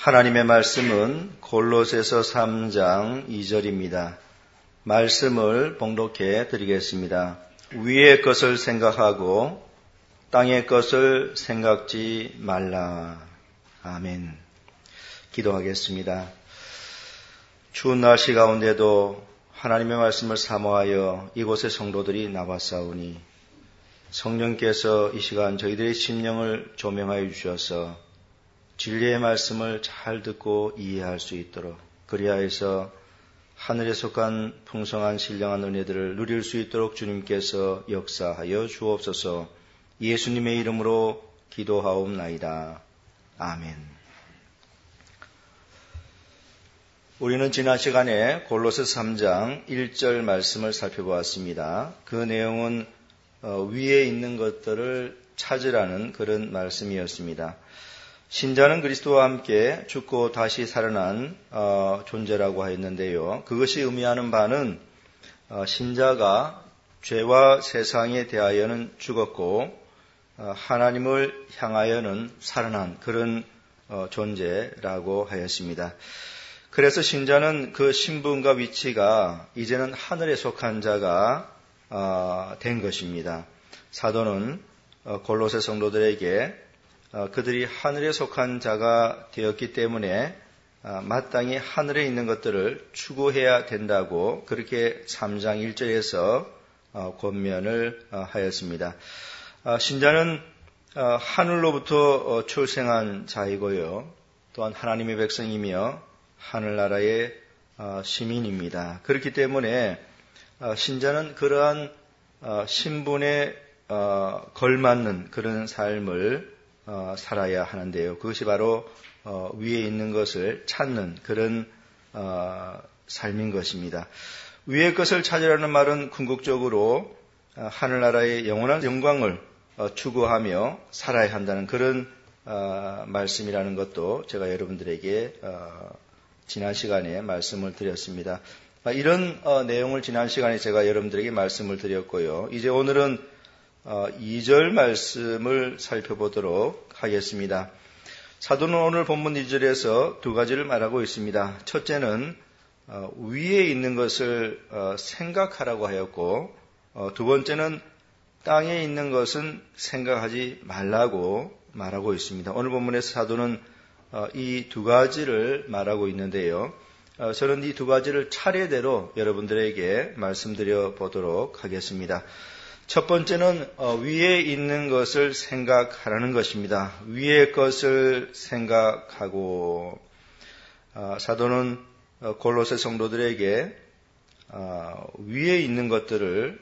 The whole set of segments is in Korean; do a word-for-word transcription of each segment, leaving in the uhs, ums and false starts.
하나님의 말씀은 골로새서 삼 장 이 절입니다. 말씀을 봉독해 드리겠습니다. 위의 것을 생각하고 땅의 것을 생각지 말라. 아멘. 기도하겠습니다. 추운 날씨 가운데도 하나님의 말씀을 사모하여 이곳의 성도들이 나왔사오니 성령께서 이 시간 저희들의 심령을 조명하여 주셔서 진리의 말씀을 잘 듣고 이해할 수 있도록 그리하여서 하늘에 속한 풍성한 신령한 은혜들을 누릴 수 있도록 주님께서 역사하여 주옵소서. 예수님의 이름으로 기도하옵나이다. 아멘. 우리는 지난 시간에 골로새 삼 장 일 절 말씀을 살펴보았습니다. 그 내용은 위에 있는 것들을 찾으라는 그런 말씀이었습니다. 신자는 그리스도와 함께 죽고 다시 살아난 어, 존재라고 하였는데요. 그것이 의미하는 바는 어, 신자가 죄와 세상에 대하여는 죽었고 어, 하나님을 향하여는 살아난 그런 어, 존재라고 하였습니다. 그래서 신자는 그 신분과 위치가 이제는 하늘에 속한 자가 어, 된 것입니다. 사도는 어, 골로새 성도들에게 어, 그들이 하늘에 속한 자가 되었기 때문에 어, 마땅히 하늘에 있는 것들을 추구해야 된다고 그렇게 삼 장 일 절에서 어, 권면을 어, 하였습니다. 어, 신자는 어, 하늘로부터 어, 출생한 자이고요. 또한 하나님의 백성이며 하늘나라의 어, 시민입니다. 그렇기 때문에 어, 신자는 그러한 어, 신분에 어, 걸맞는 그런 삶을 어, 살아야 하는데요. 그것이 바로 어, 위에 있는 것을 찾는 그런 어, 삶인 것입니다. 위의 것을 찾으라는 말은 궁극적으로 어, 하늘나라의 영원한 영광을 어, 추구하며 살아야 한다는 그런 어, 말씀이라는 것도 제가 여러분들에게 어, 지난 시간에 말씀을 드렸습니다. 어, 이런 어, 내용을 지난 시간에 제가 여러분들에게 말씀을 드렸고요. 이제 오늘은 어, 이 절 말씀을 살펴보도록 하겠습니다. 사도는 오늘 본문 이 절에서 두 가지를 말하고 있습니다. 첫째는 어, 위에 있는 것을 어, 생각하라고 하였고 어, 두 번째는 땅에 있는 것은 생각하지 말라고 말하고 있습니다. 오늘 본문에서 사도는 어, 이 두 가지를 말하고 있는데요. 어, 저는 이 두 가지를 차례대로 여러분들에게 말씀드려 보도록 하겠습니다. 첫 번째는 위에 있는 것을 생각하라는 것입니다. 위의 것을 생각하고 사도는 골로새 성도들에게 위에 있는 것들을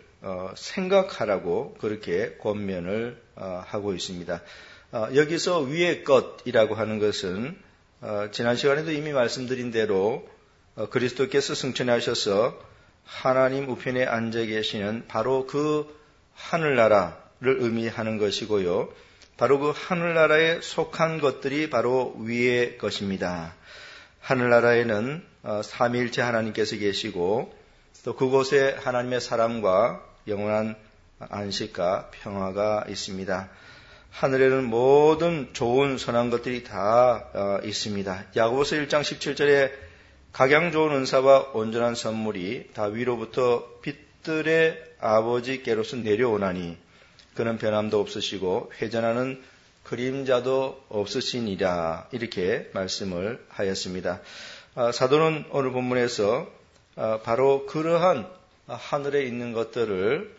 생각하라고 그렇게 권면을 하고 있습니다. 여기서 위의 것이라고 하는 것은 지난 시간에도 이미 말씀드린 대로 그리스도께서 승천하셔서 하나님 우편에 앉아 계시는 바로 그 하늘나라를 의미하는 것이고요. 바로 그 하늘나라에 속한 것들이 바로 위의 것입니다. 하늘나라에는 삼위일체 하나님께서 계시고 또 그곳에 하나님의 사랑과 영원한 안식과 평화가 있습니다. 하늘에는 모든 좋은 선한 것들이 다 있습니다. 야고보서 일 장 십칠 절에 각양 좋은 은사와 온전한 선물이 다 위로부터 빛들의 아버지께로서 내려오나니 그는 변함도 없으시고 회전하는 그림자도 없으시니라. 이렇게 말씀을 하였습니다. 사도는 오늘 본문에서 바로 그러한 하늘에 있는 것들을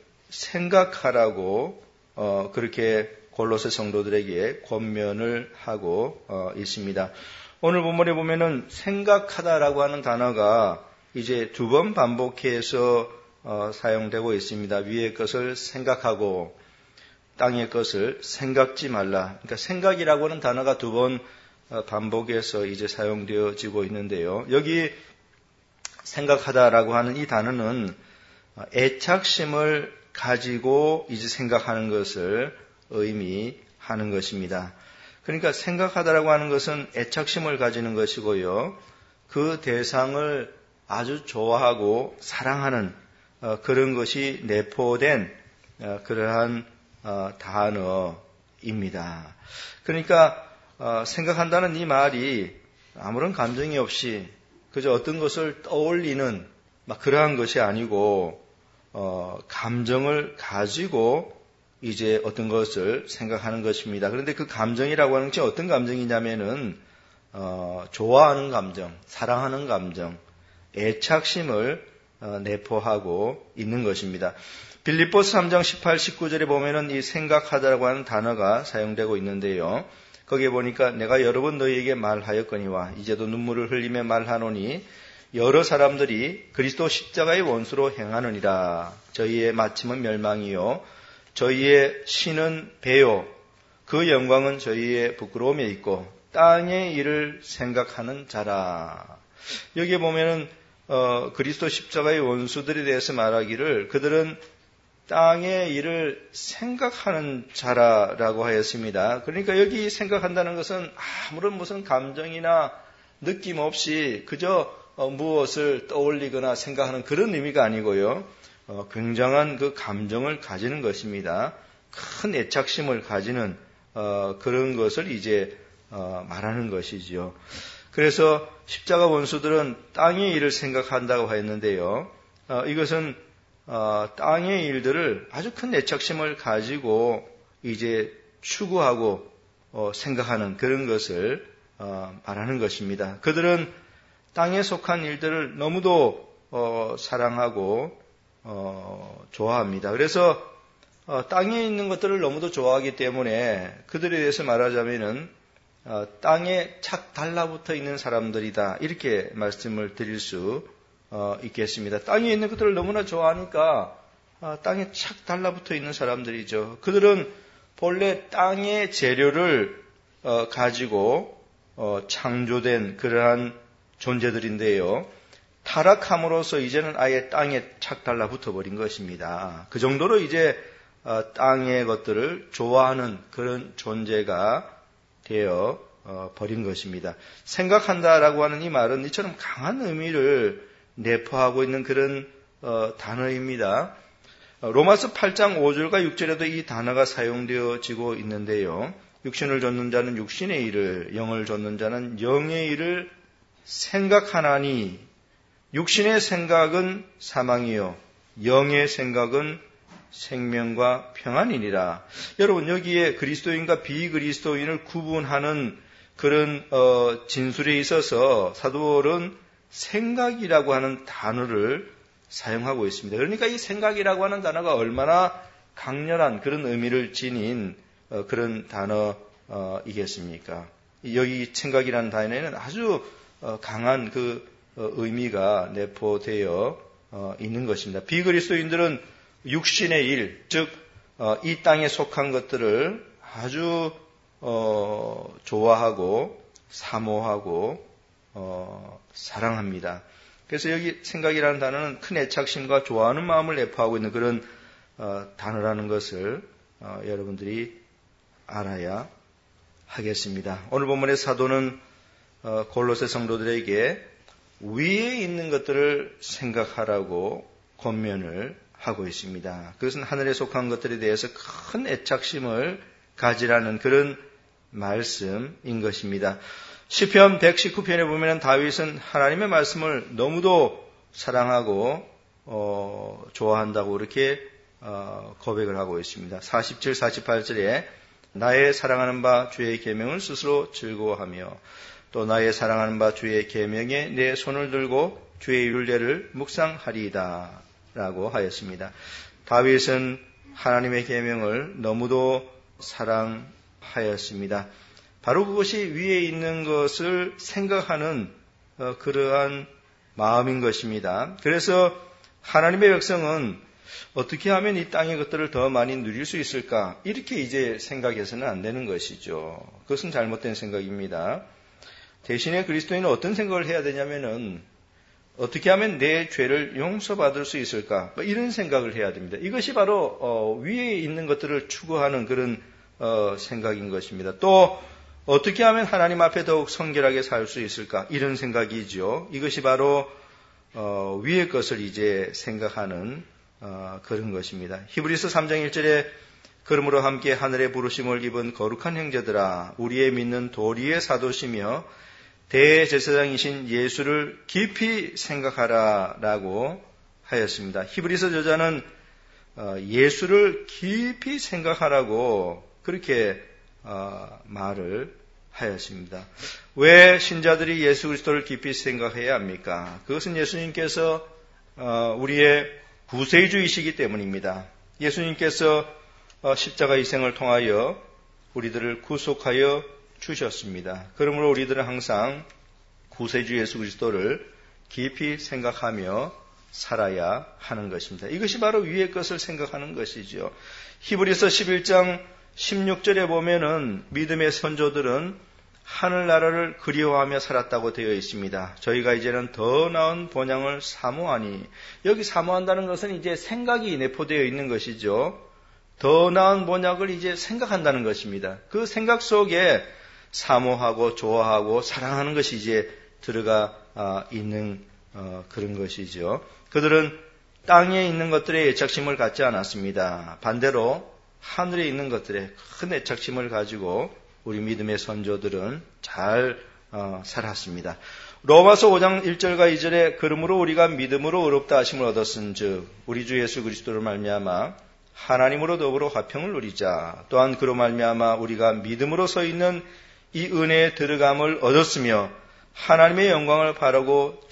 생각하라고 그렇게 골로새 성도들에게 권면을 하고 있습니다. 오늘 본문에 보면은 생각하다라고 하는 단어가 이제 두 번 반복해서 어, 사용되고 있습니다. 위의 것을 생각하고 땅의 것을 생각지 말라. 그러니까 생각이라고 하는 단어가 두 번 어, 반복해서 이제 사용되어지고 있는데요. 여기 생각하다라고 하는 이 단어는 애착심을 가지고 이제 생각하는 것을 의미하는 것입니다. 그러니까 생각하다라고 하는 것은 애착심을 가지는 것이고요. 그 대상을 아주 좋아하고 사랑하는 어, 그런 것이 내포된 어, 그러한 어, 단어입니다. 그러니까 어, 생각한다는 이 말이 아무런 감정이 없이 그저 어떤 것을 떠올리는 막 그러한 것이 아니고 어, 감정을 가지고 이제 어떤 것을 생각하는 것입니다. 그런데 그 감정이라고 하는 것이 어떤 감정이냐면은 어, 좋아하는 감정, 사랑하는 감정, 애착심을 어, 내포하고 있는 것입니다. 빌립보서 삼 장 십팔, 십구 절에 보면은 이 생각하다라고 하는 단어가 사용되고 있는데요. 거기에 보니까 내가 여러 번 너희에게 말하였거니와 이제도 눈물을 흘리며 말하노니 여러 사람들이 그리스도 십자가의 원수로 행하느니라. 저희의 마침은 멸망이요 저희의 신은 배요 그 영광은 저희의 부끄러움에 있고 땅의 일을 생각하는 자라. 여기에 보면은 어, 그리스도 십자가의 원수들에 대해서 말하기를 그들은 땅의 일을 생각하는 자라라고 하였습니다. 그러니까 여기 생각한다는 것은 아무런 무슨 감정이나 느낌 없이 그저 어, 무엇을 떠올리거나 생각하는 그런 의미가 아니고요. 어, 굉장한 그 감정을 가지는 것입니다. 큰 애착심을 가지는 어, 그런 것을 이제 어, 말하는 것이지요. 그래서 십자가 원수들은 땅의 일을 생각한다고 하였는데요. 어, 이것은 어, 땅의 일들을 아주 큰 애착심을 가지고 이제 추구하고 어, 생각하는 그런 것을 어, 말하는 것입니다. 그들은 땅에 속한 일들을 너무도 어, 사랑하고 어, 좋아합니다. 그래서 어, 땅에 있는 것들을 너무도 좋아하기 때문에 그들에 대해서 말하자면은 어, 땅에 착 달라붙어 있는 사람들이다. 이렇게 말씀을 드릴 수 어, 있겠습니다. 땅에 있는 것들을 너무나 좋아하니까 어, 땅에 착 달라붙어 있는 사람들이죠. 그들은 본래 땅의 재료를 어, 가지고 어, 창조된 그러한 존재들인데요. 타락함으로써 이제는 아예 땅에 착 달라붙어 버린 것입니다. 그 정도로 이제 어, 땅의 것들을 좋아하는 그런 존재가 되어 어, 버린 것입니다. 생각한다라고 하는 이 말은 이처럼 강한 의미를 내포하고 있는 그런 어, 단어입니다. 어, 로마서 팔 장 오 절과 육 절에도 이 단어가 사용되어지고 있는데요. 육신을 좇는 자는 육신의 일을, 영을 좇는 자는 영의 일을 생각하나니 육신의 생각은 사망이요 영의 생각은 생명과 평안이니라. 여러분 여기에 그리스도인과 비그리스도인을 구분하는 그런 어, 진술에 있어서 사도 바울은 생각이라고 하는 단어를 사용하고 있습니다. 그러니까 이 생각이라고 하는 단어가 얼마나 강렬한 그런 의미를 지닌 어, 그런 단어이겠습니까? 여기 생각이라는 단어에는 아주 어, 강한 그 어, 의미가 내포되어 어, 있는 것입니다. 비그리스도인들은 육신의 일, 즉 이 땅에 속한 것들을 아주 어, 좋아하고 사모하고 어, 사랑합니다. 그래서 여기 생각이라는 단어는 큰 애착심과 좋아하는 마음을 내포하고 있는 그런 어, 단어라는 것을 어, 여러분들이 알아야 하겠습니다. 오늘 본문의 사도는 어, 골로새 성도들에게 위에 있는 것들을 생각하라고 권면을 하고 있습니다. 그것은 하늘에 속한 것들에 대해서 큰 애착심을 가지라는 그런 말씀인 것입니다. 시편 백십구 편에 보면 다윗은 하나님의 말씀을 너무도 사랑하고 어, 좋아한다고 이렇게 어, 고백을 하고 있습니다. 사십칠, 사십팔 절에 나의 사랑하는 바 주의 계명을 스스로 즐거워하며 또 나의 사랑하는 바 주의 계명에 내 손을 들고 주의 율례를 묵상하리이다 라고 하였습니다. 다윗은 하나님의 계명을 너무도 사랑하였습니다. 바로 그것이 위에 있는 것을 생각하는 그러한 마음인 것입니다. 그래서 하나님의 백성은 어떻게 하면 이 땅의 것들을 더 많이 누릴 수 있을까? 이렇게 이제 생각해서는 안 되는 것이죠. 그것은 잘못된 생각입니다. 대신에 그리스도인은 어떤 생각을 해야 되냐면은 어떻게 하면 내 죄를 용서받을 수 있을까? 이런 생각을 해야 됩니다. 이것이 바로 어, 위에 있는 것들을 추구하는 그런 어, 생각인 것입니다. 또 어떻게 하면 하나님 앞에 더욱 성결하게 살 수 있을까? 이런 생각이죠. 이것이 바로 어, 위의 것을 이제 생각하는 어, 그런 것입니다. 히브리서 삼 장 일 절에 그러므로 함께 하늘의 부르심을 입은 거룩한 형제들아 우리의 믿는 도리의 사도시며 대제사장이신 예수를 깊이 생각하라라고 하였습니다. 히브리서 저자는 예수를 깊이 생각하라고 그렇게 말을 하였습니다. 왜 신자들이 예수 그리스도를 깊이 생각해야 합니까? 그것은 예수님께서 우리의 구세주이시기 때문입니다. 예수님께서 십자가 희생을 통하여 우리들을 구속하여 주셨습니다. 그러므로 우리들은 항상 구세주 예수 그리스도를 깊이 생각하며 살아야 하는 것입니다. 이것이 바로 위의 것을 생각하는 것이죠. 히브리서 십일 장 십육 절에 보면은 믿음의 선조들은 하늘나라를 그리워하며 살았다고 되어 있습니다. 저희가 이제는 더 나은 본향을 사모하니, 여기 사모한다는 것은 이제 생각이 내포되어 있는 것이죠. 더 나은 본향을 이제 생각한다는 것입니다. 그 생각 속에 사모하고 좋아하고 사랑하는 것이 이제 들어가 있는 그런 것이죠. 그들은 땅에 있는 것들에 애착심을 갖지 않았습니다. 반대로 하늘에 있는 것들에 큰 애착심을 가지고 우리 믿음의 선조들은 잘 어, 살았습니다. 로마서 오 장 일 절과 이 절에 그러므로 우리가 믿음으로 의롭다 하심을 얻었은즉 우리 주 예수 그리스도로 말미암아 하나님으로 더불어 화평을 누리자. 또한 그로 말미암아 우리가 믿음으로 서 있는 이 은혜에 들어감을 얻었으며 하나님의 영광을 바라고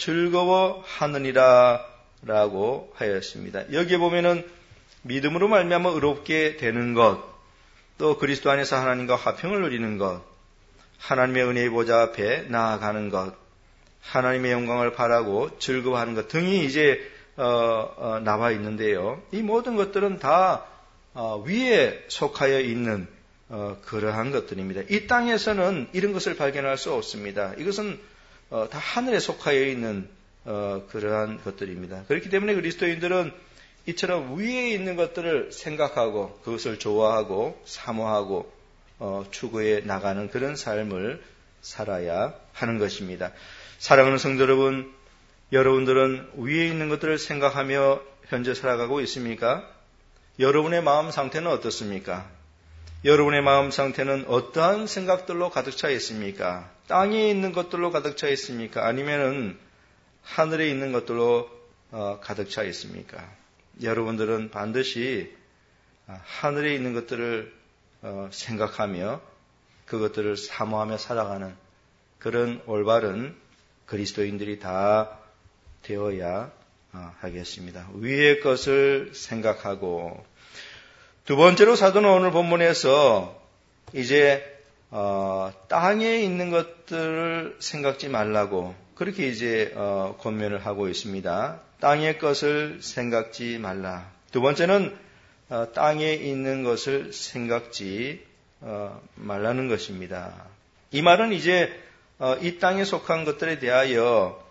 즐거워하느니라 라고 하였습니다. 여기에 보면은 믿음으로 말미암아 의롭게 되는 것, 또 그리스도 안에서 하나님과 화평을 누리는 것, 하나님의 은혜의 보좌 앞에 나아가는 것, 하나님의 영광을 바라고 즐거워하는 것 등이 이제 어, 어, 나와 있는데요. 이 모든 것들은 다 어, 위에 속하여 있는 어, 그러한 것들입니다. 이 땅에서는 이런 것을 발견할 수 없습니다. 이것은 어, 다 하늘에 속하여 있는 어, 그러한 것들입니다. 그렇기 때문에 그리스도인들은 이처럼 위에 있는 것들을 생각하고 그것을 좋아하고 사모하고 어, 추구해 나가는 그런 삶을 살아야 하는 것입니다. 사랑하는 성도 여러분, 여러분들은 위에 있는 것들을 생각하며 현재 살아가고 있습니까? 여러분의 마음 상태는 어떻습니까? 여러분의 마음 상태는 어떠한 생각들로 가득 차 있습니까? 땅에 있는 것들로 가득 차 있습니까? 아니면은 하늘에 있는 것들로 어, 가득 차 있습니까? 여러분들은 반드시 하늘에 있는 것들을 어, 생각하며 그것들을 사모하며 살아가는 그런 올바른 그리스도인들이 다 되어야 하겠습니다. 위의 것을 생각하고, 두 번째로 사도는 오늘 본문에서 이제 어, 땅에 있는 것들을 생각지 말라고 그렇게 이제 어, 권면을 하고 있습니다. 땅의 것을 생각지 말라. 두 번째는 어, 땅에 있는 것을 생각지 어, 말라는 것입니다. 이 말은 이제 어, 이 땅에 속한 것들에 대하여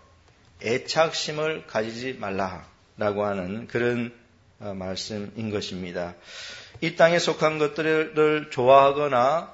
애착심을 가지지 말라라고 하는 그런 어, 말씀인 것입니다. 이 땅에 속한 것들을 좋아하거나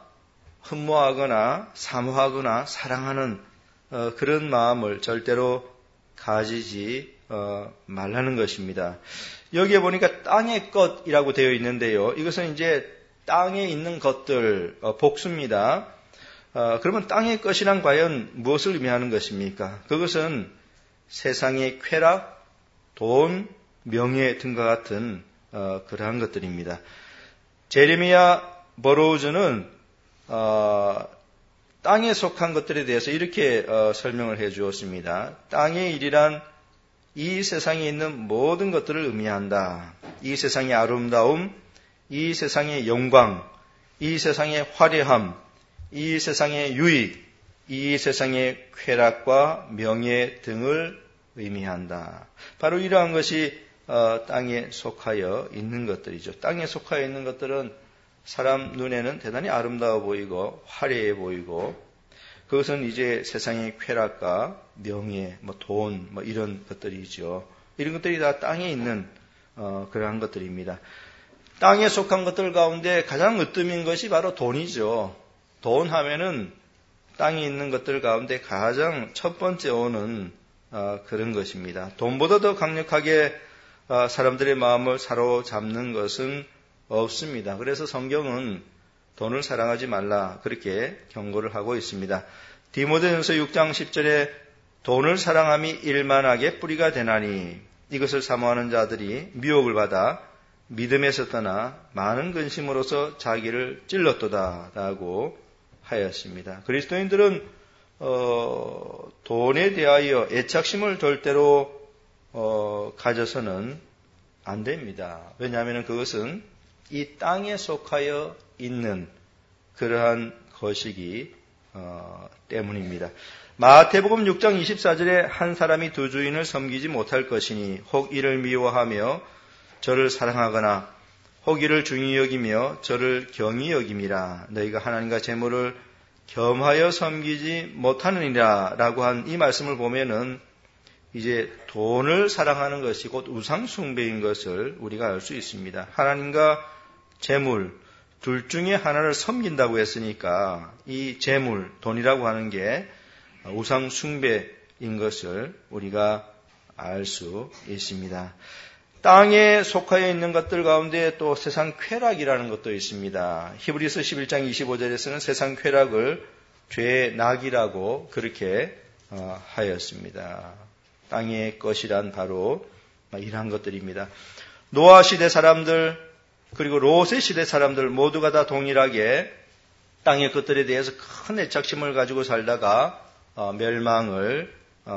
흠모하거나 사모하거나 사랑하는 어, 그런 마음을 절대로 가지지 어, 말라는 것입니다. 여기에 보니까 땅의 것이라고 되어 있는데요. 이것은 이제 땅에 있는 것들, 어, 복수입니다. 어, 그러면 땅의 것이란 과연 무엇을 의미하는 것입니까? 그것은 세상의 쾌락, 돈, 명예 등과 같은 어, 그러한 것들입니다. 제레미야 버로우즈는 어, 땅에 속한 것들에 대해서 이렇게 어, 설명을 해 주었습니다. 땅의 일이란 이 세상에 있는 모든 것들을 의미한다. 이 세상의 아름다움, 이 세상의 영광, 이 세상의 화려함, 이 세상의 유익, 이 세상의 쾌락과 명예 등을 의미한다. 바로 이러한 것이 어, 땅에 속하여 있는 것들이죠. 땅에 속하여 있는 것들은 사람 눈에는 대단히 아름다워 보이고 화려해 보이고, 그것은 이제 세상의 쾌락과 명예, 뭐 돈, 뭐 이런 것들이죠. 이런 것들이 다 땅에 있는 어, 그러한 것들입니다. 땅에 속한 것들 가운데 가장 으뜸인 것이 바로 돈이죠. 돈 하면은 땅에 있는 것들 가운데 가장 첫 번째 오는 어, 그런 것입니다. 돈보다 더 강력하게 어, 사람들의 마음을 사로잡는 것은 없습니다. 그래서 성경은 돈을 사랑하지 말라 그렇게 경고를 하고 있습니다. 디모데전서 육 장 십 절에 돈을 사랑함이 일만하게 뿌리가 되나니 이것을 사모하는 자들이 미혹을 받아 믿음에서 떠나 많은 근심으로서 자기를 찔렀도다 라고 하였습니다. 그리스도인들은 어, 돈에 대하여 애착심을 절대로 어, 가져서는 안 됩니다. 왜냐하면 그것은 이 땅에 속하여 있는 그러한 것이기 어, 때문입니다. 마태복음 육 장 이십사 절에 한 사람이 두 주인을 섬기지 못할 것이니 혹 이를 미워하며 저를 사랑하거나 혹 이를 중히 여기며 저를 경히 여김이라. 너희가 하나님과 재물을 겸하여 섬기지 못하느니라 라고 한 이 말씀을 보면은 이제 돈을 사랑하는 것이 곧 우상숭배인 것을 우리가 알 수 있습니다. 하나님과 재물 둘 중에 하나를 섬긴다고 했으니까 이 재물, 돈이라고 하는 게 우상숭배인 것을 우리가 알 수 있습니다. 땅에 속하여 있는 것들 가운데 또 세상 쾌락이라는 것도 있습니다. 히브리서 십일 장 이십오 절에서는 세상 쾌락을 죄의 낙이라고 그렇게 하였습니다. 땅의 것이란 바로 이러한 것들입니다. 노아 시대 사람들 그리고 롯의 시대 사람들 모두가 다 동일하게 땅의 것들에 대해서 큰 애착심을 가지고 살다가 멸망을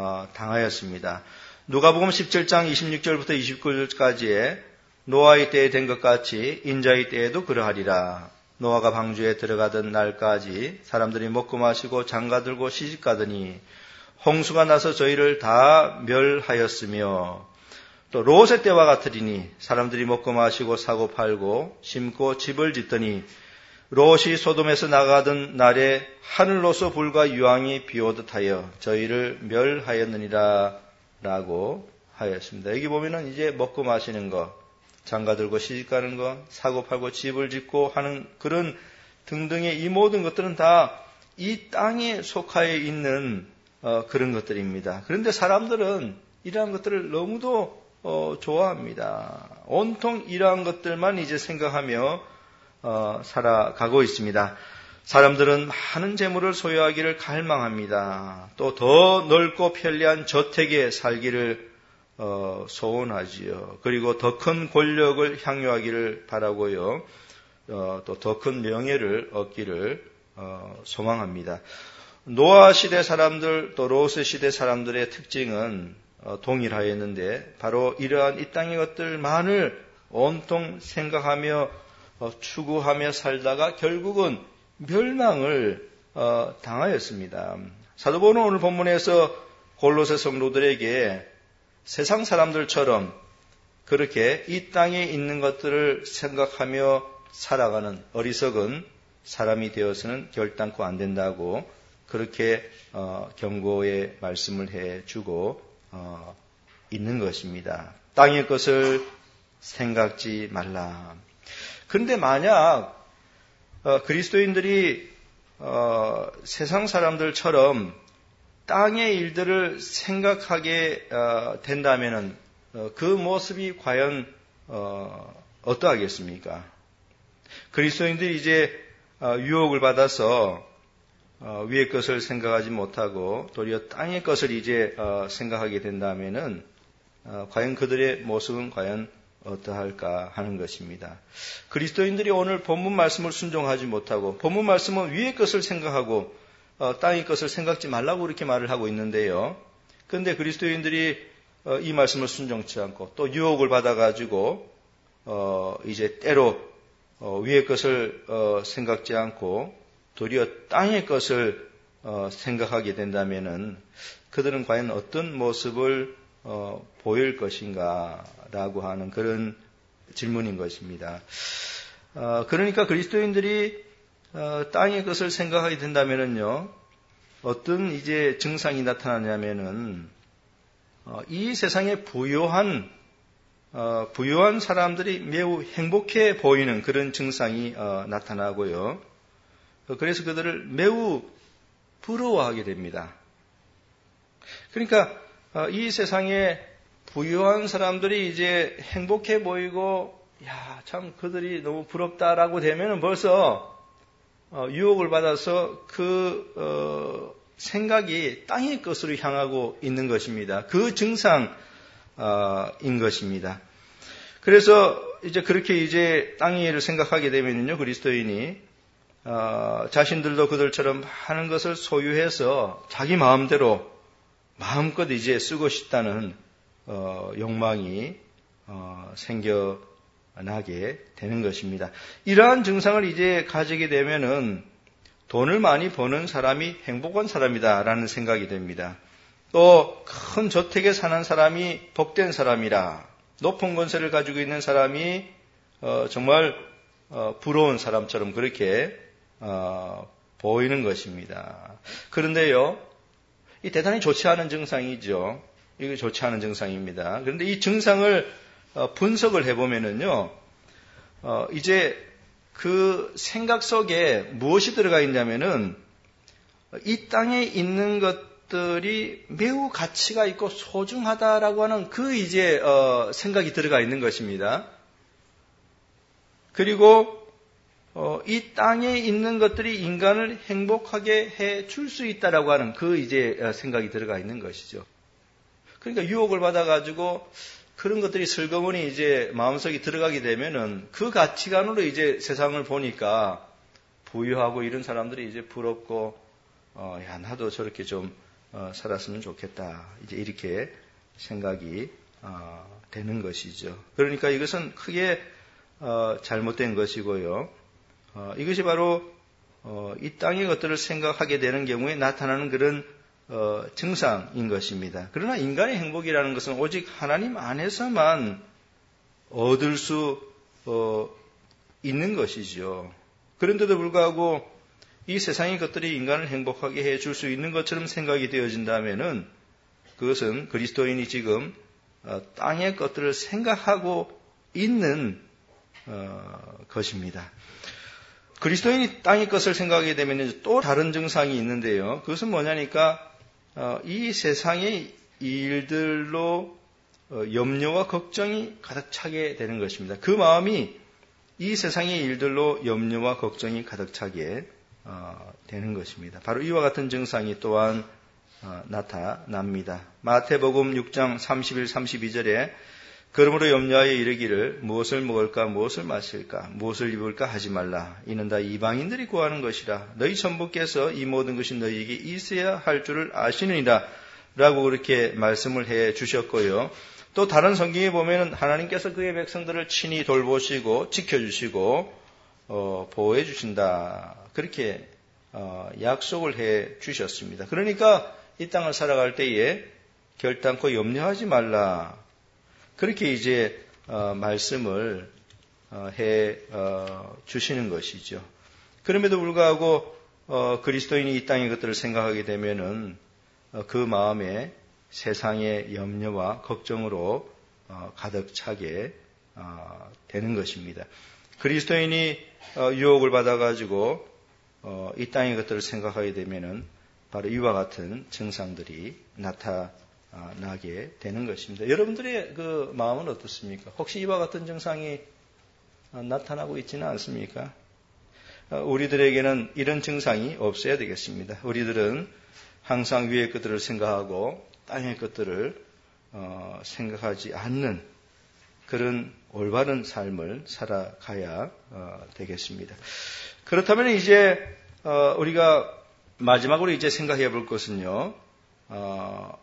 당하였습니다. 누가복음 십칠 장 이십육 절부터 이십구 절까지에 노아의 때에 된 것 같이 인자의 때에도 그러하리라. 노아가 방주에 들어가던 날까지 사람들이 먹고 마시고 장가들고 시집가더니 홍수가 나서 저희를 다 멸하였으며 또 롯의 때와 같으리니 사람들이 먹고 마시고 사고 팔고 심고 집을 짓더니 롯이 소돔에서 나가던 날에 하늘로서 불과 유황이 비오듯 하여 저희를 멸하였느니라 라고 하였습니다. 여기 보면은 이제 먹고 마시는 것, 장가들고 시집가는 것, 사고 팔고 집을 짓고 하는 그런 등등의 이 모든 것들은 다 이 땅에 속하여 있는 어, 그런 것들입니다. 그런데 사람들은 이러한 것들을 너무도 어, 좋아합니다. 온통 이러한 것들만 이제 생각하며 어, 살아가고 있습니다. 사람들은 많은 재물을 소유하기를 갈망합니다. 또 더 넓고 편리한 저택에 살기를 어, 소원하지요. 그리고 더 큰 권력을 향유하기를 바라고요. 어, 또 더 큰 명예를 얻기를 어, 소망합니다. 노아 시대 사람들 또 롯의 시대 사람들의 특징은 어, 동일하였는데 바로 이러한 이 땅의 것들만을 온통 생각하며 어, 추구하며 살다가 결국은 멸망을 어, 당하였습니다. 사도 바울은 오늘 본문에서 골로새 성도들에게 세상 사람들처럼 그렇게 이 땅에 있는 것들을 생각하며 살아가는 어리석은 사람이 되어서는 결단코 안 된다고 그렇게 어, 경고의 말씀을 해주고 어, 있는 것입니다. 땅의 것을 생각지 말라. 그런데 만약 어, 그리스도인들이 어, 세상 사람들처럼 땅의 일들을 생각하게 어, 된다면은 어, 그 모습이 과연 어, 어떠하겠습니까? 그리스도인들이 이제 어, 유혹을 받아서 어, 위의 것을 생각하지 못하고 도리어 땅의 것을 이제 어, 생각하게 된다면은 어, 과연 그들의 모습은 과연 어떠할까 하는 것입니다. 그리스도인들이 오늘 본문 말씀을 순종하지 못하고 본문 말씀은 위의 것을 생각하고 어, 땅의 것을 생각지 말라고 그렇게 말을 하고 있는데요. 그런데 그리스도인들이 어, 이 말씀을 순종치 않고 또 유혹을 받아가지고 어, 이제 때로 어, 위의 것을 어, 생각지 않고 도리어 땅의 것을 어, 생각하게 된다면은 그들은 과연 어떤 모습을 어, 보일 것인가라고 하는 그런 질문인 것입니다. 어, 그러니까 그리스도인들이 어, 땅의 것을 생각하게 된다면은요, 어떤 이제 증상이 나타나냐면은 어, 이 세상에 부유한 어, 부유한 사람들이 매우 행복해 보이는 그런 증상이 어, 나타나고요. 그래서 그들을 매우 부러워하게 됩니다. 그러니까 어, 이 세상에 부유한 사람들이 이제 행복해 보이고, 야, 참 그들이 너무 부럽다라고 되면은 벌써 유혹을 받아서 그 어, 생각이 땅의 것으로 향하고 있는 것입니다. 그 증상인 것입니다. 그래서 이제 그렇게 이제 땅의 일을 생각하게 되면요, 그리스도인이 어, 자신들도 그들처럼 많은 것을 소유해서 자기 마음대로 마음껏 이제 쓰고 싶다는 어, 욕망이 어, 생겨나게 되는 것입니다. 이러한 증상을 이제 가지게 되면은 돈을 많이 버는 사람이 행복한 사람이다라는 생각이 됩니다. 또 큰 저택에 사는 사람이 복된 사람이라, 높은 권세를 가지고 있는 사람이 어, 정말 어, 부러운 사람처럼 그렇게 어, 보이는 것입니다. 그런데요, 이 대단히 좋지 않은 증상이죠. 이게 좋지 않은 증상입니다. 그런데 이 증상을 어, 분석을 해보면은요, 어, 이제 그 생각 속에 무엇이 들어가 있냐면은 이 땅에 있는 것들이 매우 가치가 있고 소중하다라고 하는 그 이제 어, 생각이 들어가 있는 것입니다. 그리고 어, 이 땅에 있는 것들이 인간을 행복하게 해 줄 수 있다라고 하는 그 이제 생각이 들어가 있는 것이죠. 그러니까 유혹을 받아가지고 그런 것들이 슬그머니 이제 마음속에 들어가게 되면은 그 가치관으로 이제 세상을 보니까 부유하고 이런 사람들이 이제 부럽고, 어, 야, 나도 저렇게 좀, 어, 살았으면 좋겠다. 이제 이렇게 생각이, 어, 되는 것이죠. 그러니까 이것은 크게, 어, 잘못된 것이고요. 어, 이것이 바로, 어, 이 땅의 것들을 생각하게 되는 경우에 나타나는 그런 어, 증상인 것입니다. 그러나 인간의 행복이라는 것은 오직 하나님 안에서만 얻을 수 어, 있는 것이죠. 그런데도 불구하고 이 세상의 것들이 인간을 행복하게 해줄 수 있는 것처럼 생각이 되어진다면은 그것은 그리스도인이 지금 어, 땅의 것들을 생각하고 있는 어, 것입니다. 그리스도인이 땅의 것을 생각하게 되면 또 다른 증상이 있는데요. 그것은 뭐냐니까 어, 이 세상의 일들로 어, 염려와 걱정이 가득 차게 되는 것입니다. 그 마음이 이 세상의 일들로 염려와 걱정이 가득 차게 어, 되는 것입니다. 바로 이와 같은 증상이 또한 어, 나타납니다. 마태복음 육 장 삼십일, 삼십이 절에 그러므로 염려하여 이르기를 무엇을 먹을까 무엇을 마실까 무엇을 입을까 하지 말라. 이는 다 이방인들이 구하는 것이라. 너희 천부께서 이 모든 것이 너희에게 있어야 할 줄을 아시느니라 라고 그렇게 말씀을 해 주셨고요. 또 다른 성경에 보면 하나님께서 그의 백성들을 친히 돌보시고 지켜주시고 어, 보호해 주신다. 그렇게 어, 약속을 해 주셨습니다. 그러니까 이 땅을 살아갈 때에 결단코 염려하지 말라. 그렇게 이제 어, 말씀을 어, 해 어, 주시는 것이죠. 그럼에도 불구하고 어, 그리스도인이 이 땅의 것들을 생각하게 되면은 어, 그 마음에 세상의 염려와 걱정으로 어, 가득 차게 어, 되는 것입니다. 그리스도인이 어, 유혹을 받아가지고 어, 이 땅의 것들을 생각하게 되면은 바로 이와 같은 증상들이 나타. 나게 되는 것입니다. 여러분들의 그 마음은 어떻습니까? 혹시 이와 같은 증상이 나타나고 있지는 않습니까? 우리들에게는 이런 증상이 없어야 되겠습니다. 우리들은 항상 위의 것들을 생각하고 땅의 것들을 어, 생각하지 않는 그런 올바른 삶을 살아가야 어, 되겠습니다. 그렇다면 이제 어, 우리가 마지막으로 이제 생각해 볼 것은요. 어,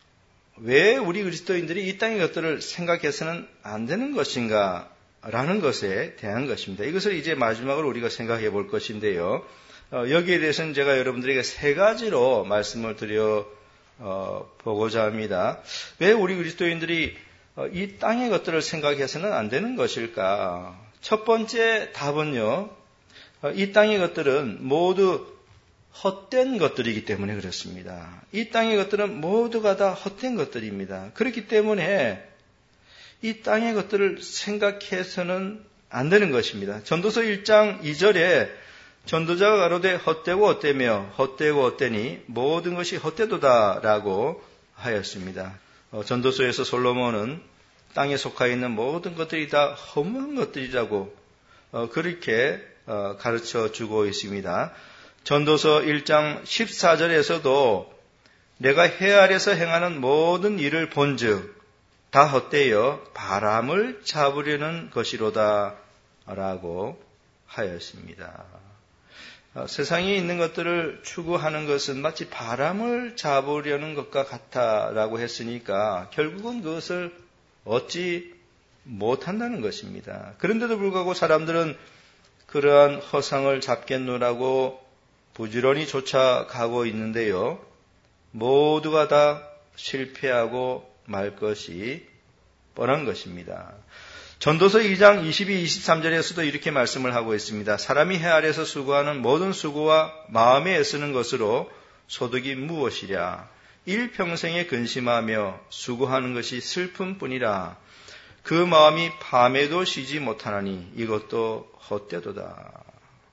왜 우리 그리스도인들이 이 땅의 것들을 생각해서는 안 되는 것인가 라는 것에 대한 것입니다. 이것을 이제 마지막으로 우리가 생각해 볼 것인데요. 어, 여기에 대해서는 제가 여러분들에게 세 가지로 말씀을 드려 어, 보고자 합니다. 왜 우리 그리스도인들이 어, 이 땅의 것들을 생각해서는 안 되는 것일까? 첫 번째 답은요. 어, 이 땅의 것들은 모두 헛된 것들이기 때문에 그렇습니다. 이 땅의 것들은 모두가 다 헛된 것들입니다. 그렇기 때문에 이 땅의 것들을 생각해서는 안 되는 것입니다. 전도서 일 장 이 절에 전도자가 가로되 헛되고 헛되며 헛되고 헛되니 모든 것이 헛되도다라고 하였습니다. 어, 전도서에서 솔로몬은 땅에 속하 있는 모든 것들이 다 허무한 것들이라고 어, 그렇게 가르쳐 주고 있습니다. 전도서 일 장 십사 절에서도 내가 해 아래서 행하는 모든 일을 본즉 다 헛되어 바람을 잡으려는 것이로다 라고 하였습니다. 세상에 있는 것들을 추구하는 것은 마치 바람을 잡으려는 것과 같다라고 했으니까 결국은 그것을 얻지 못한다는 것입니다. 그런데도 불구하고 사람들은 그러한 허상을 잡겠노라고 부지런히 쫓아가고 있는데요. 모두가 다 실패하고 말 것이 뻔한 것입니다. 전도서 이 장 이십이, 이십삼 절에서도 이렇게 말씀을 하고 있습니다. 사람이 해 아래서 수고하는 모든 수고와 마음에 애쓰는 것으로 소득이 무엇이랴? 일평생에 근심하며 수고하는 것이 슬픔뿐이라. 그 마음이 밤에도 쉬지 못하나니 이것도 헛되도다.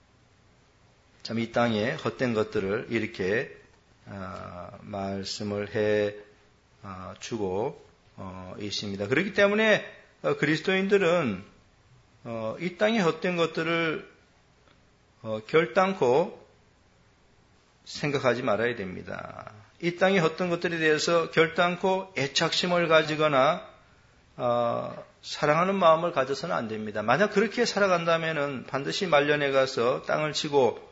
참 이 땅에 헛된 것들을 이렇게 어, 말씀을 해 어, 주고 어, 있습니다. 그렇기 때문에 어, 그리스도인들은 어, 이 땅의 헛된 것들을 어, 결단코 생각하지 말아야 됩니다. 이 땅의 헛된 것들에 대해서 결단코 애착심을 가지거나 어, 사랑하는 마음을 가져서는 안 됩니다. 만약 그렇게 살아간다면 반드시 말년에 가서 땅을 치고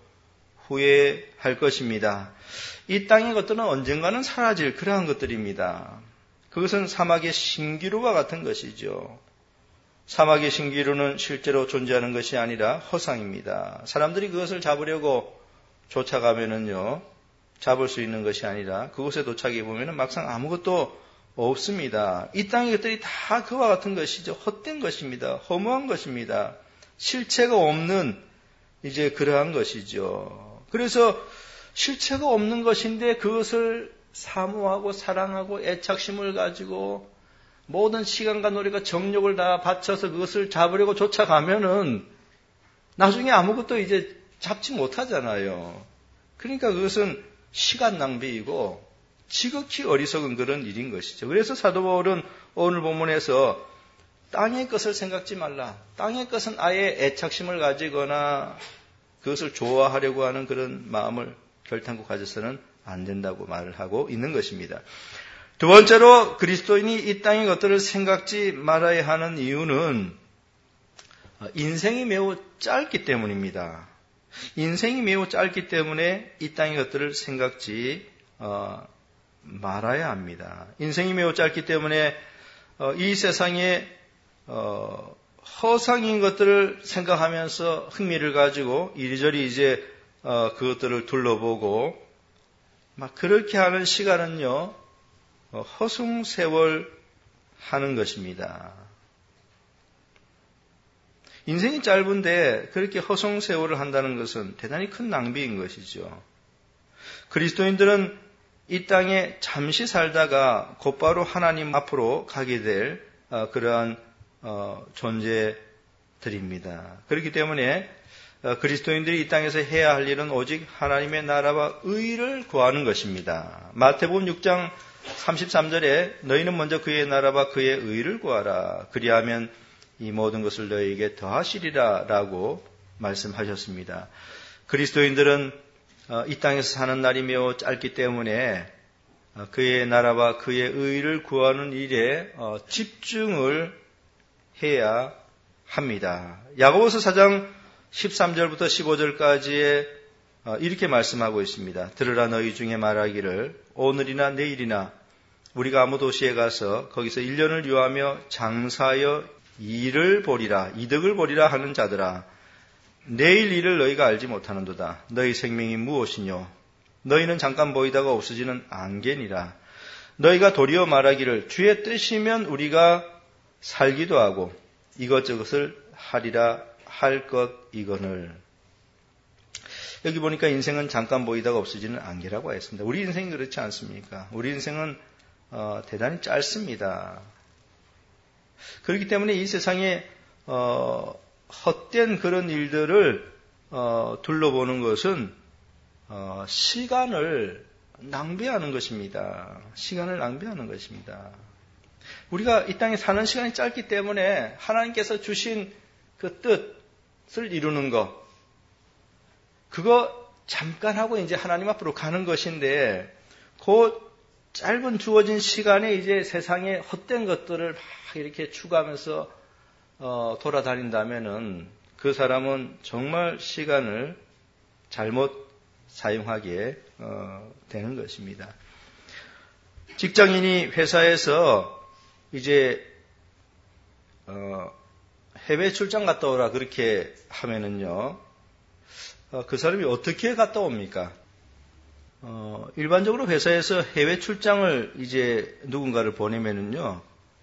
후회할 것입니다. 이 땅의 것들은 언젠가는 사라질 그러한 것들입니다. 그것은 사막의 신기루와 같은 것이죠. 사막의 신기루는 실제로 존재하는 것이 아니라 허상입니다. 사람들이 그것을 잡으려고 쫓아가면은요, 잡을 수 있는 것이 아니라 그곳에 도착해 보면은 막상 아무것도 없습니다. 이 땅의 것들이 다 그와 같은 것이죠. 헛된 것입니다. 허무한 것입니다. 실체가 없는 이제 그러한 것이죠. 그래서 실체가 없는 것인데 그것을 사모하고 사랑하고 애착심을 가지고 모든 시간과 노력과 정력을 다 바쳐서 그것을 잡으려고 쫓아가면은 나중에 아무것도 이제 잡지 못하잖아요. 그러니까 그것은 시간 낭비이고 지극히 어리석은 그런 일인 것이죠. 그래서 사도 바울은 오늘 본문에서 땅의 것을 생각지 말라. 땅의 것은 아예 애착심을 가지거나 그것을 좋아하려고 하는 그런 마음을 결단코 가져서는 안 된다고 말을 하고 있는 것입니다. 두 번째로 그리스도인이 이 땅의 것들을 생각지 말아야 하는 이유는 인생이 매우 짧기 때문입니다. 인생이 매우 짧기 때문에 이 땅의 것들을 생각지 어, 말아야 합니다. 인생이 매우 짧기 때문에 어, 이 세상에 어, 허상인 것들을 생각하면서 흥미를 가지고 이리저리 이제 어, 그것들을 둘러보고 막 그렇게 하는 시간은요 어, 허송세월 하는 것입니다. 인생이 짧은데 그렇게 허송세월을 한다는 것은 대단히 큰 낭비인 것이죠. 그리스도인들은 이 땅에 잠시 살다가 곧바로 하나님 앞으로 가게 될 어, 그러한 어, 존재들입니다. 그렇기 때문에 어, 그리스도인들이 이 땅에서 해야 할 일은 오직 하나님의 나라와 의를 구하는 것입니다. 마태복음 육 장 삼십삼 절에 너희는 먼저 그의 나라와 그의 의를 구하라. 그리하면 이 모든 것을 너희에게 더하시리라 라고 말씀하셨습니다. 그리스도인들은 어, 이 땅에서 사는 날이 매우 짧기 때문에 어, 그의 나라와 그의 의를 구하는 일에 어, 집중을 해야 합니다. 야고보서 사 장 십삼 절부터 십오 절까지에 이렇게 말씀하고 있습니다. 들으라 너희 중에 말하기를 오늘이나 내일이나 우리가 아무 도시에 가서 거기서 일 년을 유하며 장사하여 일을 보리라 이득을 보리라 하는 자들아 내일 일을 너희가 알지 못하는도다. 너희 생명이 무엇이뇨? 너희는 잠깐 보이다가 없어지는 안개니라. 너희가 도리어 말하기를 주의 뜻이면 우리가 살기도 하고 이것저것을 하리라 할 것 이거늘. 여기 보니까 인생은 잠깐 보이다가 없어지는 안개라고 했습니다. 우리 인생이 그렇지 않습니까? 우리 인생은 어, 대단히 짧습니다. 그렇기 때문에 이 세상에 어, 헛된 그런 일들을 어, 둘러보는 것은 어, 시간을 낭비하는 것입니다. 시간을 낭비하는 것입니다. 우리가 이 땅에 사는 시간이 짧기 때문에 하나님께서 주신 그 뜻을 이루는 것, 그거 잠깐 하고 이제 하나님 앞으로 가는 것인데 그 짧은 주어진 시간에 이제 세상의 헛된 것들을 막 이렇게 추구하면서 어, 돌아다닌다면은 그 사람은 정말 시간을 잘못 사용하게 어, 되는 것입니다. 직장인이 회사에서 이제 어, 해외 출장 갔다 오라 그렇게 하면은요, 어, 그 사람이 어떻게 갔다 옵니까? 어, 일반적으로 회사에서 해외 출장을 이제 누군가를 보내면은요,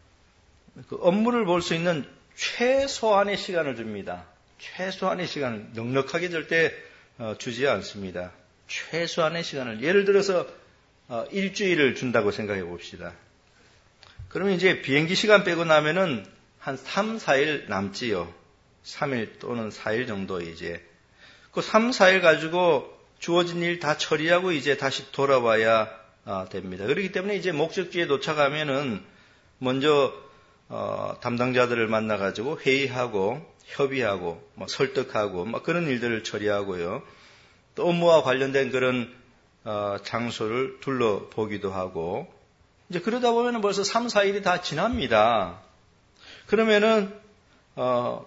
그 업무를 볼 수 있는 최소한의 시간을 줍니다. 최소한의 시간을 넉넉하게 절대 어, 주지 않습니다. 최소한의 시간을, 예를 들어서 어, 일주일을 준다고 생각해 봅시다. 그러면 이제 비행기 시간 빼고 나면은 한 삼, 사 일 남지요. 삼 일 또는 사 일 정도 이제. 그 삼, 사 일 가지고 주어진 일 다 처리하고 이제 다시 돌아와야 아, 됩니다. 그렇기 때문에 이제 목적지에 도착하면은 먼저 어, 담당자들을 만나가지고 회의하고 협의하고 뭐 설득하고 뭐 그런 일들을 처리하고요. 또 업무와 관련된 그런 어, 장소를 둘러보기도 하고 이제 그러다 보면 벌써 삼, 사 일이 다 지납니다. 그러면은 어,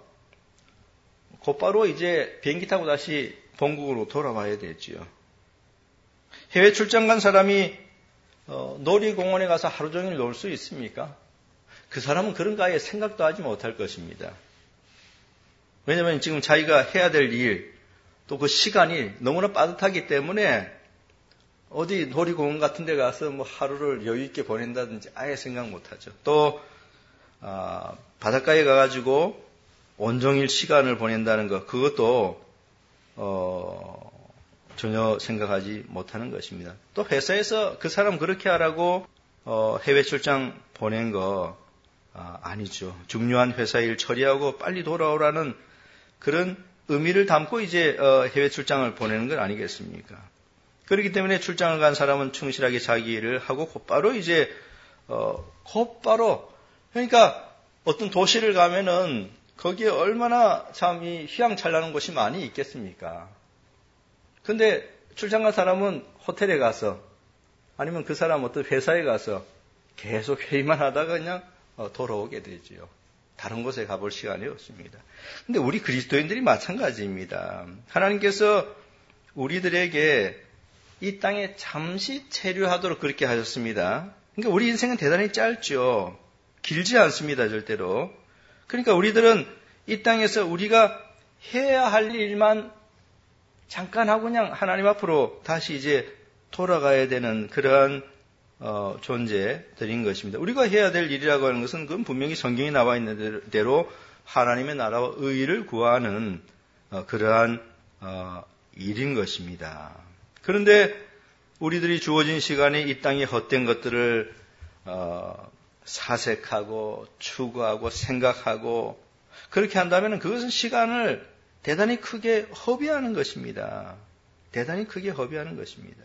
곧바로 이제 비행기 타고 다시 본국으로 돌아와야 되지요. 해외 출장 간 사람이 어, 놀이공원에 가서 하루 종일 놀 수 있습니까? 그 사람은 그런 거 아예 생각도 하지 못할 것입니다. 왜냐하면 지금 자기가 해야 될 일, 또 그 시간이 너무나 빠듯하기 때문에 어디 놀이공원 같은 데 가서 뭐 하루를 여유 있게 보낸다든지 아예 생각 못하죠. 또 아, 바닷가에 가가지고 온종일 시간을 보낸다는 것, 그것도 어, 전혀 생각하지 못하는 것입니다. 또 회사에서 그 사람 그렇게 하라고 어, 해외 출장 보낸 거 아, 아니죠. 중요한 회사 일 처리하고 빨리 돌아오라는 그런 의미를 담고 이제 어, 해외 출장을 보내는 건 아니겠습니까? 그렇기 때문에 출장을 간 사람은 충실하게 자기 일을 하고 곧바로 이제 어, 곧바로 그러니까 어떤 도시를 가면은 거기에 얼마나 참 이 휘황찬란한 곳이 많이 있겠습니까? 근데 출장 간 사람은 호텔에 가서 아니면 그 사람 어떤 회사에 가서 계속 회의만 하다가 그냥 돌아오게 되지요. 다른 곳에 가볼 시간이 없습니다. 근데 우리 그리스도인들이 마찬가지입니다. 하나님께서 우리들에게 이 땅에 잠시 체류하도록 그렇게 하셨습니다. 그러니까 우리 인생은 대단히 짧죠. 길지 않습니다, 절대로. 그러니까 우리들은 이 땅에서 우리가 해야 할 일만 잠깐 하고 그냥 하나님 앞으로 다시 이제 돌아가야 되는 그러한 어, 존재들인 것입니다. 우리가 해야 될 일이라고 하는 것은 그건 분명히 성경에 나와 있는 대로 하나님의 나라와 의를 구하는 어, 그러한 어, 일인 것입니다. 그런데 우리들이 주어진 시간에 이 땅의 헛된 것들을 어, 사색하고 추구하고 생각하고 그렇게 한다면 그것은 시간을 대단히 크게 허비하는 것입니다. 대단히 크게 허비하는 것입니다.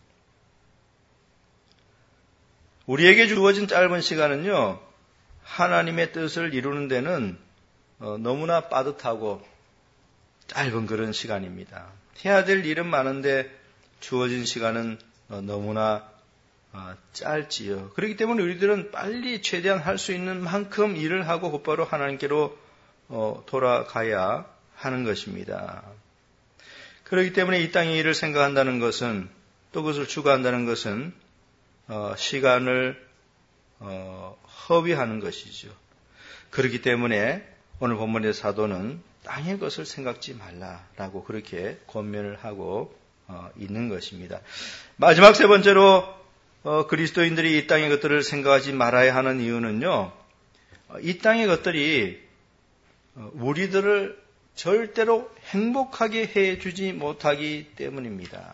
우리에게 주어진 짧은 시간은요, 하나님의 뜻을 이루는 데는 너무나 빠듯하고 짧은 그런 시간입니다. 해야 될 일은 많은데 주어진 시간은 너무나 짧지요. 그렇기 때문에 우리들은 빨리 최대한 할 수 있는 만큼 일을 하고 곧바로 하나님께로 돌아가야 하는 것입니다. 그렇기 때문에 이 땅의 일을 생각한다는 것은 또 그것을 추구한다는 것은 어, 시간을 어, 허비하는 것이죠. 그렇기 때문에 오늘 본문의 사도는 땅의 것을 생각지 말라라고 그렇게 권면을 하고 어, 있는 것입니다. 마지막 세 번째로 어, 그리스도인들이 이 땅의 것들을 생각하지 말아야 하는 이유는요. 이 땅의 것들이 우리들을 절대로 행복하게 해주지 못하기 때문입니다.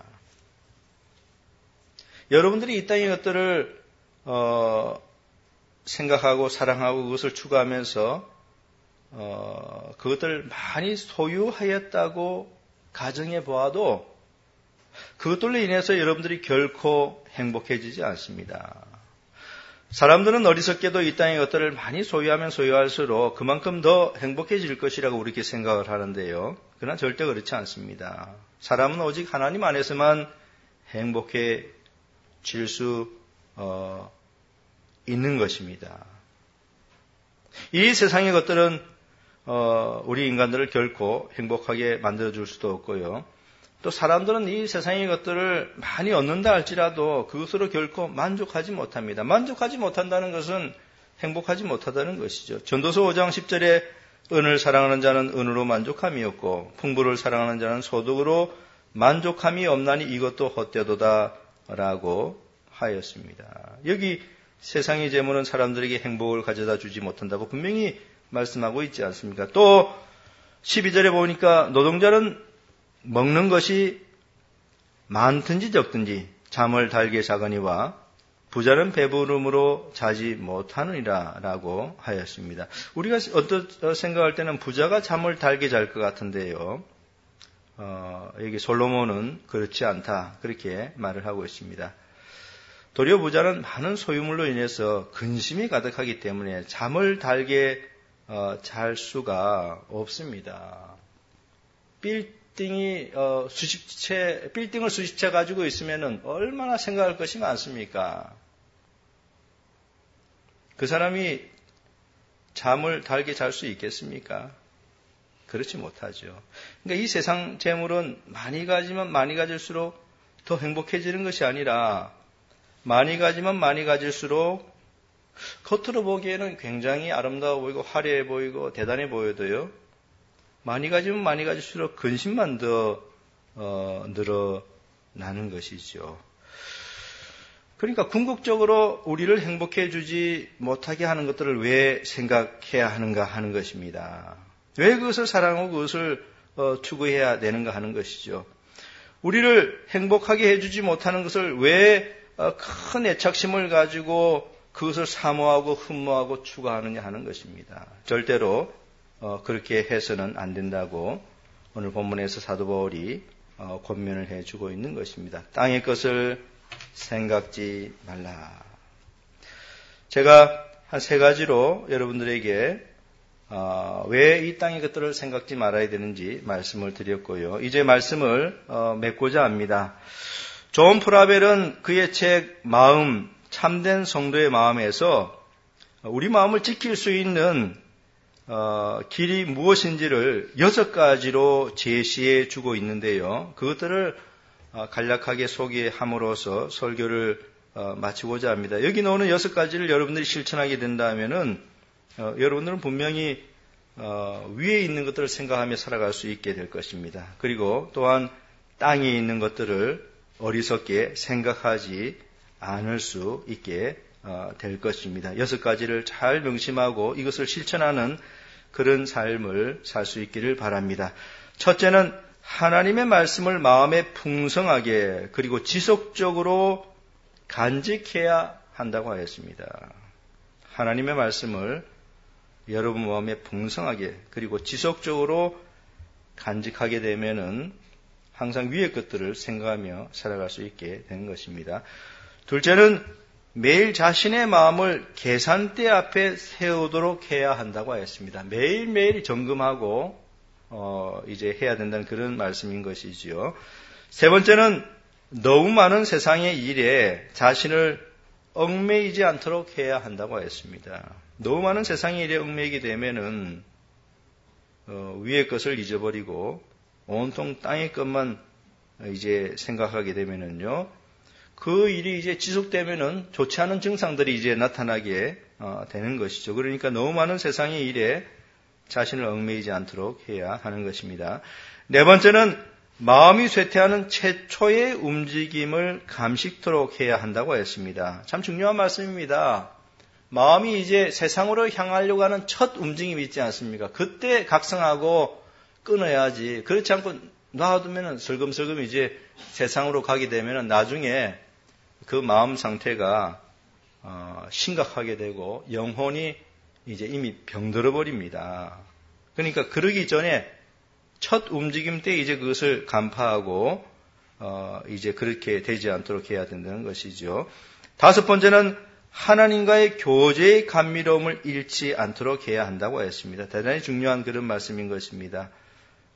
여러분들이 이 땅의 것들을 어, 생각하고 사랑하고 그것을 추구하면서 어, 그것들을 많이 소유하였다고 가정해 보아도 그것들로 인해서 여러분들이 결코 행복해지지 않습니다. 사람들은 어리석게도 이 땅의 것들을 많이 소유하면 소유할수록 그만큼 더 행복해질 것이라고 우리렇게 생각을 하는데요. 그러나 절대 그렇지 않습니다. 사람은 오직 하나님 안에서만 행복해질 수 어, 있는 것입니다. 이 세상의 것들은 어, 우리 인간들을 결코 행복하게 만들어줄 수도 없고요. 또 사람들은 이 세상의 것들을 많이 얻는다 할지라도 그것으로 결코 만족하지 못합니다. 만족하지 못한다는 것은 행복하지 못하다는 것이죠. 전도서 오 장 십 절에 은을 사랑하는 자는 은으로 만족함이 없고 풍부를 사랑하는 자는 소득으로 만족함이 없나니 이것도 헛되도다 라고 하였습니다. 여기 세상의 재물은 사람들에게 행복을 가져다 주지 못한다고 분명히 말씀하고 있지 않습니까? 또 십이 절에 보니까 노동자는 먹는 것이 많든지 적든지 잠을 달게 자거니와 부자는 배부름으로 자지 못하느니라 라고 하였습니다. 우리가 어떤 생각할 때는 부자가 잠을 달게 잘 것 같은데요. 어, 여기 솔로몬은 그렇지 않다 그렇게 말을 하고 있습니다. 도리어 부자는 많은 소유물로 인해서 근심이 가득하기 때문에 잠을 달게 어, 잘 수가 없습니다. 빌딩이 어, 수십 채, 빌딩을 수십 채 가지고 있으면은 얼마나 생각할 것이 많습니까? 그 사람이 잠을 달게 잘 수 있겠습니까? 그렇지 못하죠. 그러니까 이 세상 재물은 많이 가지면 많이 가질수록 더 행복해지는 것이 아니라 많이 가지면 많이 가질수록 겉으로 보기에는 굉장히 아름다워 보이고 화려해 보이고 대단해 보여도요. 많이 가지면 많이 가질수록 근심만 더 어, 늘어나는 것이죠. 그러니까 궁극적으로 우리를 행복해 주지 못하게 하는 것들을 왜 생각해야 하는가 하는 것입니다. 왜 그것을 사랑하고 그것을 어, 추구해야 되는가 하는 것이죠. 우리를 행복하게 해주지 못하는 것을 왜 큰 애착심을 가지고 그것을 사모하고 흠모하고 추구하느냐 하는 것입니다. 절대로 어, 그렇게 해서는 안 된다고 오늘 본문에서 사도 바울이 어, 권면을 해주고 있는 것입니다. 땅의 것을 생각지 말라. 제가 한 세 가지로 여러분들에게 어, 왜 이 땅의 것들을 생각지 말아야 되는지 말씀을 드렸고요. 이제 말씀을 어, 맺고자 합니다. 존 프라벨은 그의 책 마음, 참된 성도의 마음에서 우리 마음을 지킬 수 있는 어, 길이 무엇인지를 여섯 가지로 제시해 주고 있는데요. 그것들을 어, 간략하게 소개함으로써 설교를 어, 마치고자 합니다. 여기 나오는 여섯 가지를 여러분들이 실천하게 된다면은 어, 여러분들은 분명히 어, 위에 있는 것들을 생각하며 살아갈 수 있게 될 것입니다. 그리고 또한 땅에 있는 것들을 어리석게 생각하지 않을 수 있게 어, 될 것입니다. 여섯 가지를 잘 명심하고 이것을 실천하는 그런 삶을 살 수 있기를 바랍니다. 첫째는 하나님의 말씀을 마음에 풍성하게 그리고 지속적으로 간직해야 한다고 하였습니다. 하나님의 말씀을 여러분 마음에 풍성하게 그리고 지속적으로 간직하게 되면은 항상 위의 것들을 생각하며 살아갈 수 있게 되는 것입니다. 둘째는 매일 자신의 마음을 계산대 앞에 세우도록 해야 한다고 하였습니다. 매일매일 점검하고 어, 이제 해야 된다는 그런 말씀인 것이지요. 세 번째는 너무 많은 세상의 일에 자신을 얽매이지 않도록 해야 한다고 하였습니다. 너무 많은 세상의 일에 얽매이게 되면은 어, 위의 것을 잊어버리고 온통 땅의 것만 이제 생각하게 되면은요, 그 일이 이제 지속되면은 좋지 않은 증상들이 이제 나타나게 어, 되는 것이죠. 그러니까 너무 많은 세상의 일에 자신을 얽매이지 않도록 해야 하는 것입니다. 네 번째는 마음이 쇠퇴하는 최초의 움직임을 감식토록 해야 한다고 했습니다. 참 중요한 말씀입니다. 마음이 이제 세상으로 향하려고 하는 첫 움직임이 있지 않습니까? 그때 각성하고 끊어야지. 그렇지 않고 놔두면 슬금슬금 이제 세상으로 가게 되면 나중에 그 마음 상태가 어, 심각하게 되고 영혼이 이제 이미 병들어 버립니다. 그러니까 그러기 전에 첫 움직임 때 이제 그것을 간파하고 어, 이제 그렇게 되지 않도록 해야 된다는 것이죠. 다섯 번째는 하나님과의 교제의 감미로움을 잃지 않도록 해야 한다고 했습니다. 대단히 중요한 그런 말씀인 것입니다.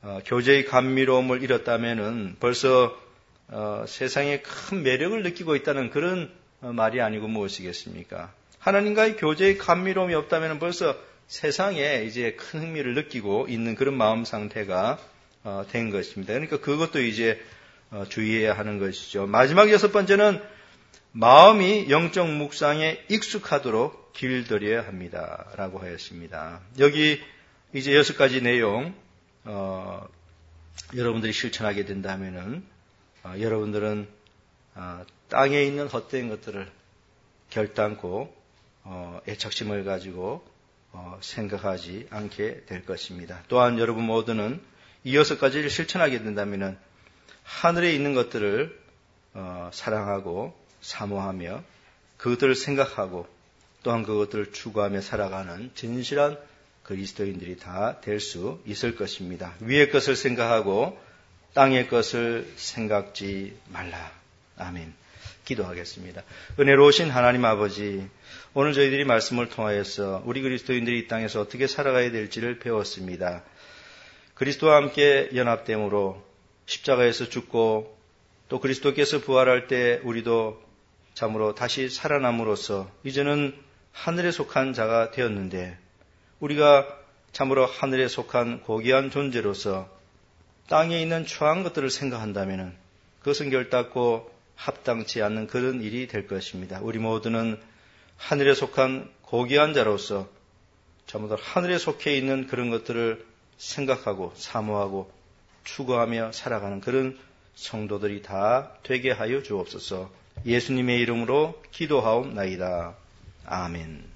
어, 교제의 감미로움을 잃었다면은 벌써 어, 세상에 큰 매력을 느끼고 있다는 그런 어, 말이 아니고 무엇이겠습니까? 하나님과의 교제의 감미로움이 없다면 벌써 세상에 이제 큰 흥미를 느끼고 있는 그런 마음 상태가 어, 된 것입니다. 그러니까 그것도 이제 어, 주의해야 하는 것이죠. 마지막 여섯 번째는 마음이 영적 묵상에 익숙하도록 길들여야 합니다. 라고 하였습니다. 여기 이제 여섯 가지 내용 어, 여러분들이 실천하게 된다면은 어, 여러분들은 어, 땅에 있는 헛된 것들을 결단코 어, 애착심을 가지고 어, 생각하지 않게 될 것입니다. 또한 여러분 모두는 이 여섯 가지를 실천하게 된다면은 하늘에 있는 것들을 어, 사랑하고 사모하며 그것들을 생각하고 또한 그것들을 추구하며 살아가는 진실한 그리스도인들이 다 될 수 있을 것입니다. 위의 것을 생각하고 땅의 것을 생각지 말라. 아멘. 기도하겠습니다. 은혜로우신 하나님 아버지, 오늘 저희들이 말씀을 통하여서 우리 그리스도인들이 이 땅에서 어떻게 살아가야 될지를 배웠습니다. 그리스도와 함께 연합됨으로 십자가에서 죽고 또 그리스도께서 부활할 때 우리도 참으로 다시 살아남으로써 이제는 하늘에 속한 자가 되었는데 우리가 참으로 하늘에 속한 고귀한 존재로서 땅에 있는 추한 것들을 생각한다면 그것은 결단코 합당치 않는 그런 일이 될 것입니다. 우리 모두는 하늘에 속한 고귀한 자로서 참으로 하늘에 속해 있는 그런 것들을 생각하고 사모하고 추구하며 살아가는 그런 성도들이 다 되게 하여 주옵소서. 예수님의 이름으로 기도하옵나이다. 아멘.